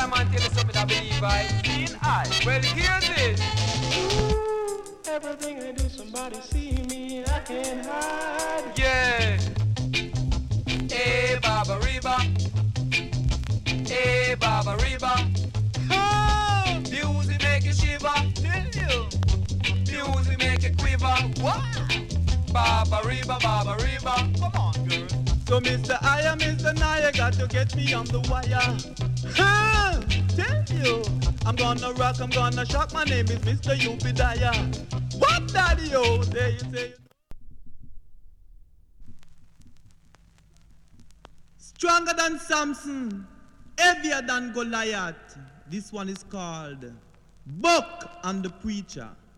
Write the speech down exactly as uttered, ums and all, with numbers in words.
a man tell you something I believe I seen I. Well, here's it. Ooh, everything I do, somebody see me, I can't hide. Yeah. Hey, Baba Reba. Hey, Baba Reba. Oh, music make you shiver. Tell you. Music make you quiver. What? Baba Reba, Baba Reba. Come on, girl. So Mister I am Mister Naya, got to get me on the wire. Huh? Tell you, I'm gonna rock, I'm gonna shock. My name is Mister Ubediah. What, daddy? Oh, there you say. Stronger than Samson, heavier than Goliath. This one is called Buck and the Preacher.